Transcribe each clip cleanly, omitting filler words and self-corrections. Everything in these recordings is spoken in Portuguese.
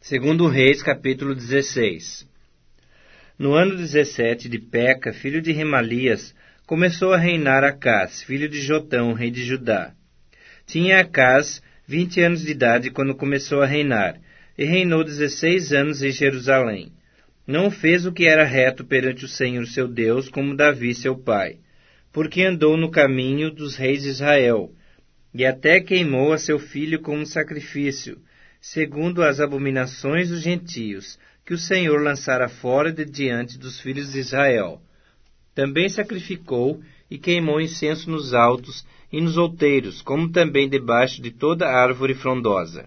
Segundo Reis, capítulo 16. No ano 17 de Peca, filho de Remalias, começou a reinar Acás, filho de Jotão, rei de Judá. Tinha Acás 20 anos de idade quando começou a reinar, e reinou 16 anos em Jerusalém. Não fez o que era reto perante o Senhor seu Deus, como Davi seu pai, porque andou no caminho dos reis de Israel, e até queimou a seu filho como sacrifício, segundo as abominações dos gentios, que o Senhor lançara fora de diante dos filhos de Israel. Também sacrificou e queimou incenso nos altos e nos outeiros, como também debaixo de toda árvore frondosa.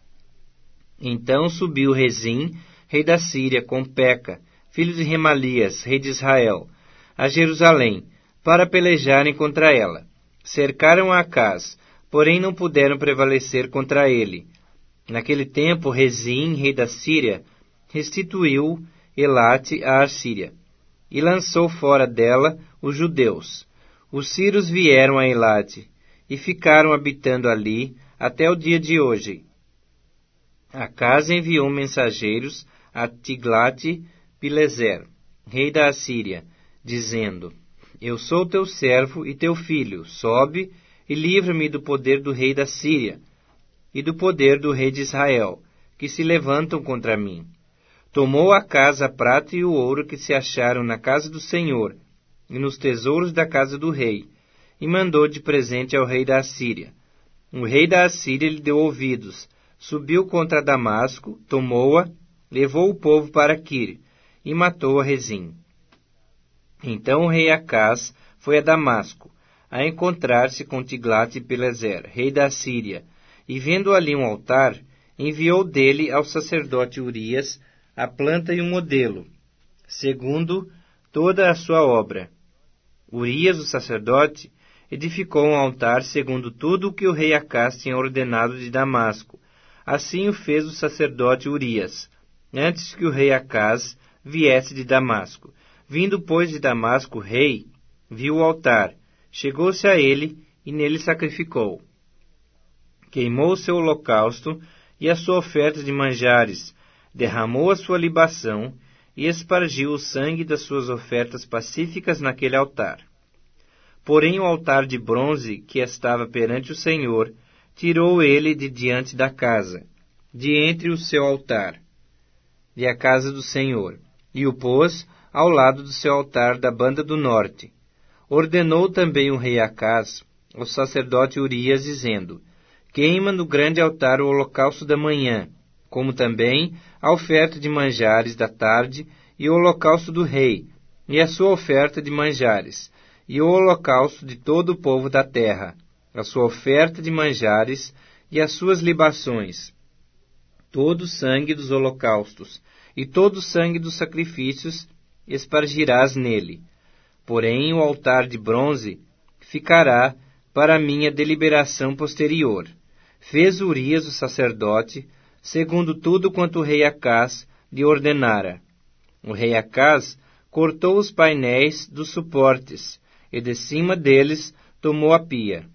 Então subiu Rezim, rei da Síria, com Peca, filho de Remalias, rei de Israel, a Jerusalém, para pelejarem contra ela. Cercaram Acás, porém não puderam prevalecer contra ele. Naquele tempo, Rezim, rei da Síria, restituiu Elate à Assíria, e lançou fora dela os judeus. Os sírios vieram a Elate, e ficaram habitando ali até o dia de hoje. Acás enviou mensageiros a Tiglat-Pileser, rei da Assíria, dizendo: Eu sou teu servo e teu filho, sobe e livra-me do poder do rei da Síria, e do poder do rei de Israel, que se levantam contra mim. Tomou Acás a prata e o ouro que se acharam na casa do Senhor, e nos tesouros da casa do rei, e mandou de presente ao rei da Assíria. O rei da Assíria lhe deu ouvidos, subiu contra Damasco, tomou-a, levou o povo para Quir, e matou a Rezim. Então o rei Acás foi a Damasco, a encontrar-se com Tiglat-Pileser, rei da Assíria, e vendo ali um altar, enviou dele ao sacerdote Urias a planta e o modelo, segundo toda a sua obra. Urias, o sacerdote, edificou um altar segundo tudo o que o rei Acás tinha ordenado de Damasco. Assim o fez o sacerdote Urias, antes que o rei Acás viesse de Damasco. Vindo, pois, de Damasco o rei, viu o altar, chegou-se a ele e nele sacrificou. Queimou o seu holocausto e a sua oferta de manjares, derramou a sua libação e espargiu o sangue das suas ofertas pacíficas naquele altar. Porém o altar de bronze que estava perante o Senhor, tirou ele de diante da casa, de entre o seu altar, e a casa do Senhor, e o pôs ao lado do seu altar da banda do norte. Ordenou também o rei Acás ao sacerdote Urias, dizendo: Queima no grande altar o holocausto da manhã, como também a oferta de manjares da tarde, e o holocausto do rei, e a sua oferta de manjares, e o holocausto de todo o povo da terra, a sua oferta de manjares, e as suas libações, todo o sangue dos holocaustos, e todo o sangue dos sacrifícios espargirás nele. Porém o altar de bronze ficará para minha deliberação posterior. Fez Urias o sacerdote, segundo tudo quanto o rei Acás lhe ordenara. O rei Acás cortou os painéis dos suportes, e de cima deles tomou a pia.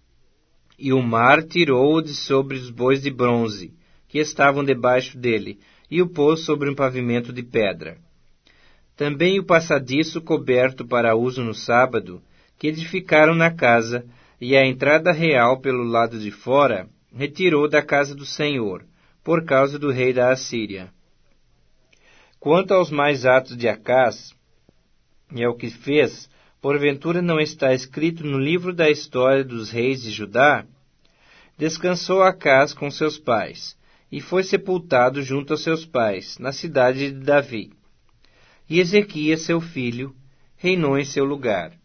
E o mar tirou-o de sobre os bois de bronze, que estavam debaixo dele, e o pôs sobre um pavimento de pedra. Também o passadiço coberto para uso no sábado, que edificaram na casa, e a entrada real pelo lado de fora, retirou da casa do Senhor, por causa do rei da Assíria. Quanto aos mais atos de Acás, e ao que fez, porventura não está escrito no livro da história dos reis de Judá? Descansou Acás com seus pais, e foi sepultado junto aos seus pais, na cidade de Davi. E Ezequias, seu filho, reinou em seu lugar.